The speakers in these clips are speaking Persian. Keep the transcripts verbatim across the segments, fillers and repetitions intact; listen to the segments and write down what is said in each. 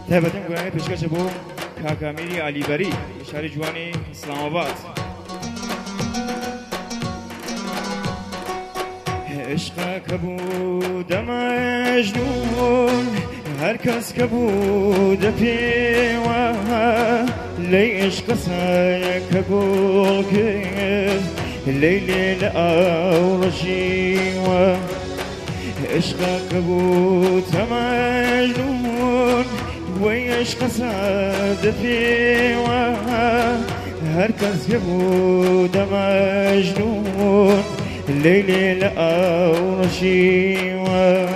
تابتیم گرانی پیشکش بو کاکامیری علیبری شهر جوانی اسلام آباد. عشقك بود مجنون هر کس که بود پیوه لی عشق سایک گل کرد لیلی لأورشیوه عشقك بود مجنون وی عشق ساد پیوه هر کس که بود مجنون لیلی لأورشیوه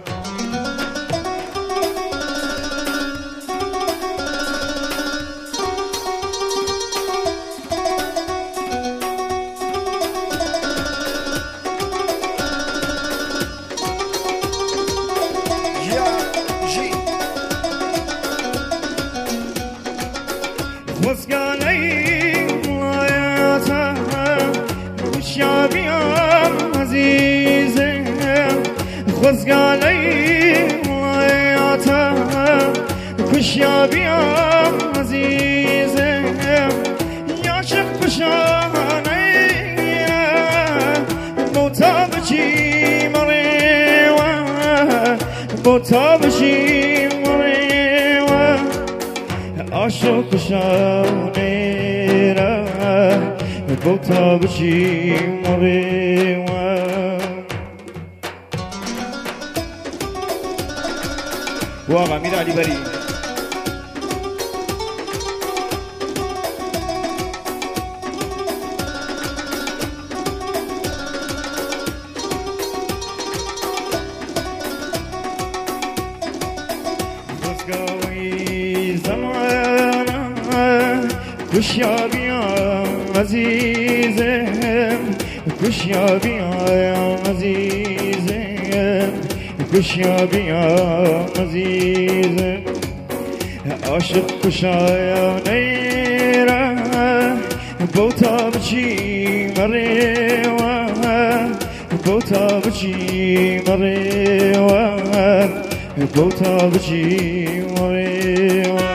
خزقالي وياتا كش يا بيام عزيزة يا شق بشاني بوتا بشي مريوة بوتا بشي مريوة عاشق شانيرا بوتا بشي مريوة واقع امیر علیبری خزقاوی زمانه کش یا بیام عزیزم کش یا بیام عزیزم کش یا بیام عزیزم عاشق کشایانه را بوتا بچی مریوه بوتا بچی مریوه بوتا بچی مریوه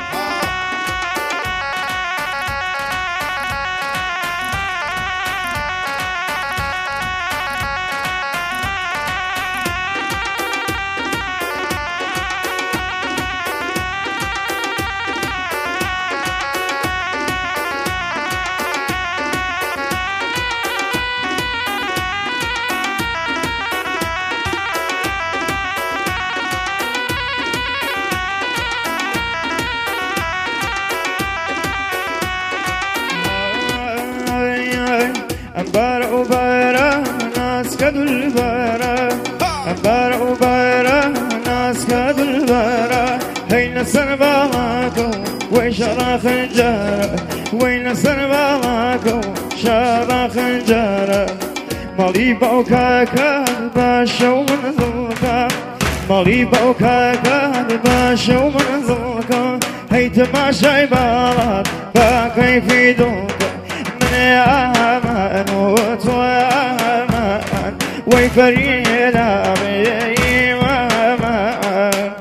أمبار أبارة ناس كدو البارة أمبار أبارة ناس كدو البارة هين سرباكو وين شراخ الجارة وين سرباكو شراخ الجارة مالي بوكاكا باشا ومنزلكا مالي بوكاكا باشا ومنزلكا هي تماشي بالات باكي في دوكا يا أمان وتوامان ويفرينا بيمان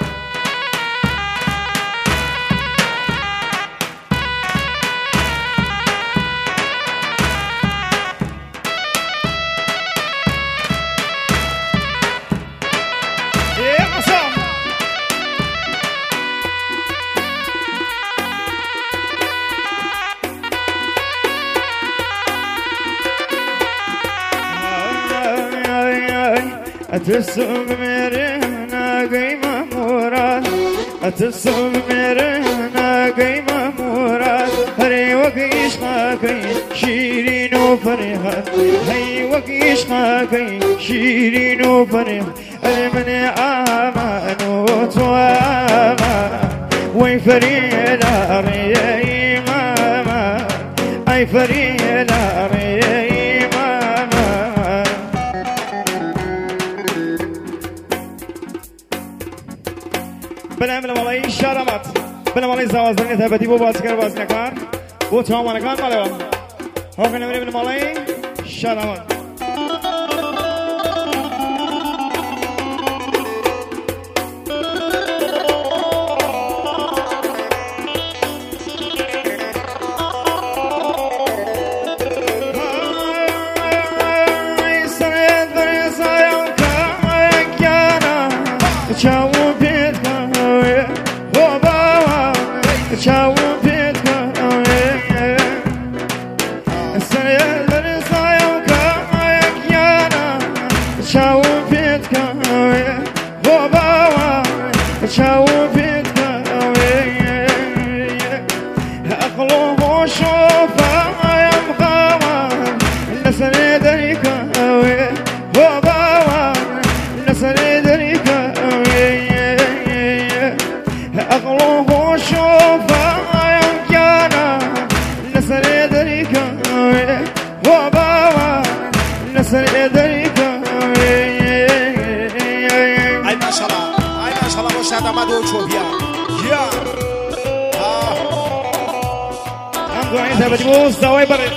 يا قسام أتسم مرنا قيمة مراد أتسم مرنا قيمة مراد هري وقيش خاكي شيرين وفرحات هي وقيش خاكي شيرين وفرحات المن آمان وتوامان ويفرينا ريا ماما أي فرينا ريا بله بله مالایی شرمت بله مالایی زوازدانی تبدی بو بازیگر باز نکن بو تامانکان بله ها کنه بله مالایی شرمت چاو پیت کاوی و باوا چاو پیت کاوی سریع در سایم کاوی یانا چاو پیت کاوی و باوا چاو پیت کاوی اقلو شوفایم خاوا نسری دری کاوی و باوا نسری دری کاوی اقلو شوفایم یانا نسری دری کاوی و باوا نسری دری کاوی ای ماشاءالله ای ماشاءالله مشهد آمد و چوبیا یا هم دعایی ثبتی بوز دوای بره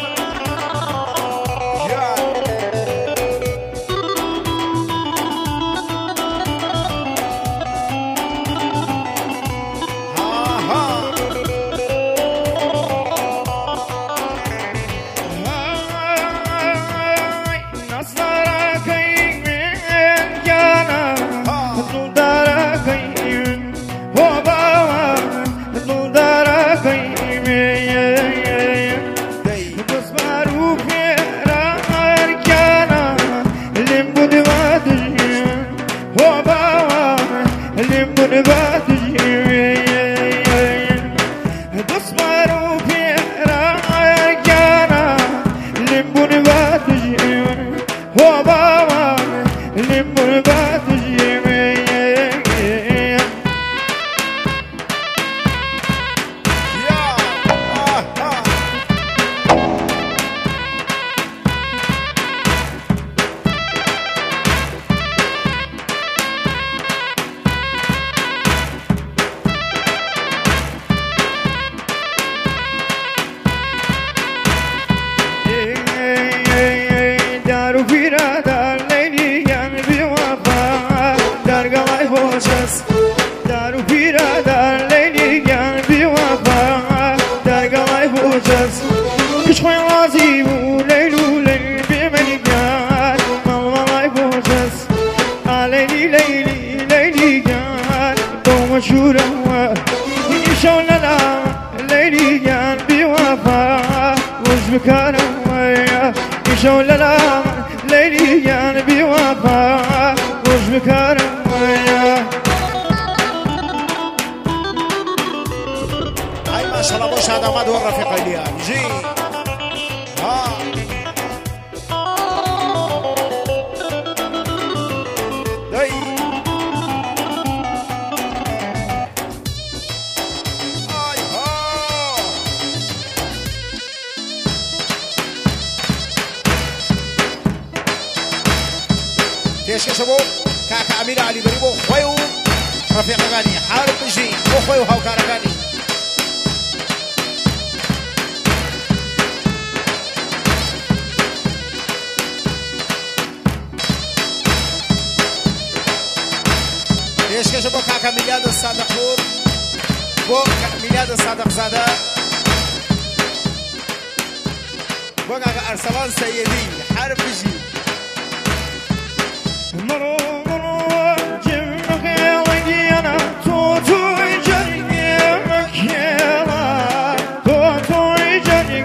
پێشکەشە بۆ کاکە ئەمیر عەلیبەری بۆ خۆی و ڕەفیقەکانی حارب بژین بۆ خۆی و هاوکارەکانی پێشکەشە بۆ کاکە میلاد سادقپور بۆ میلاد سادقزادە بۆ کاکە ئەرسەڵان سەیدی حارب بژین مرو مرو جم خيالي أنا توتو جري مكيلا توتو جري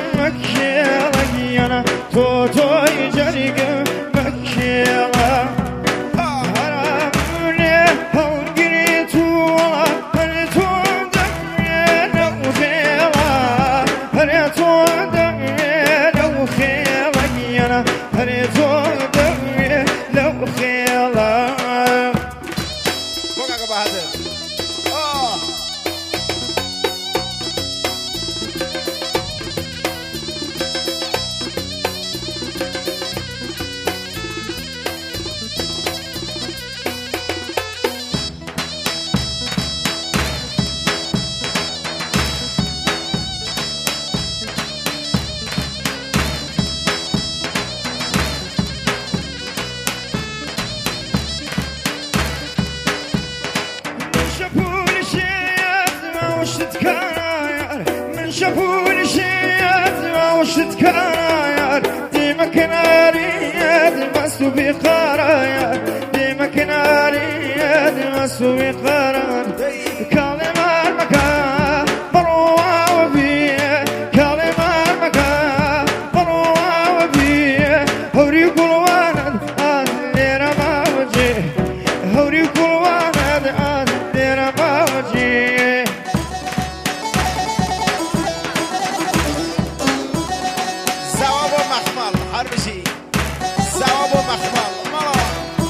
مكيلا أنا توتو جري مكيلا هرمني هونجري تولا هرتو دمنا وخيلا هرتو دمنا وخيلا أنا هرتو شافوني شيات ما وشت كراير ديما كناريات بس بقراير ديما كناريات هذا مسوي قرار كلمة مكان مروة وفيه كلمة مكان مروة وفيه هوري كل واحد أهلنا ما وجه هوري كل واحد أهلنا ما وجه زواب مخمل حربشي زواب مخمل مرا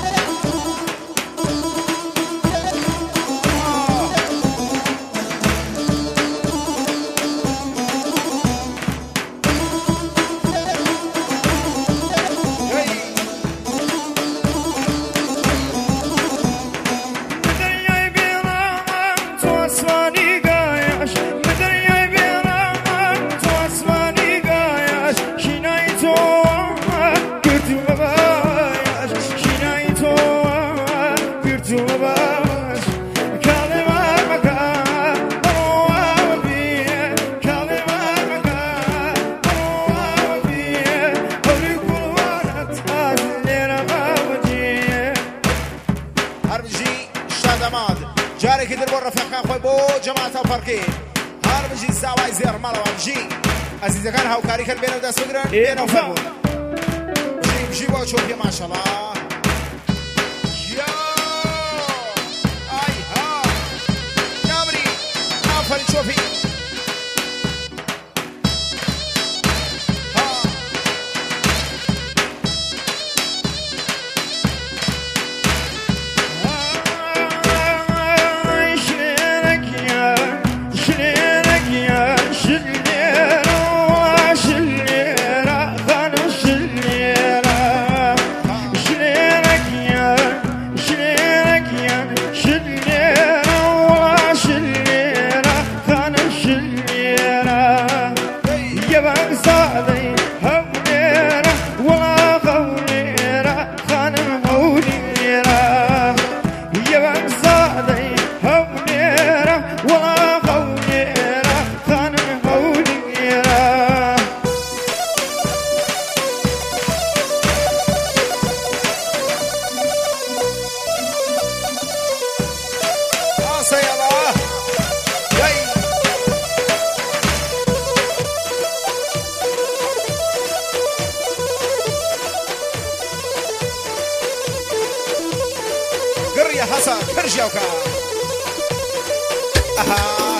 جاري كده البر رفيق خوي بو جماعة فرقين هرب جي ساواي زير مالو جي عزيز كان هاو كاري كان بينو داس فكرة بينو فهمون جي جي وشوف ما شاء الله يا اي ها نامري نافل شوفي حسن كرجوكا.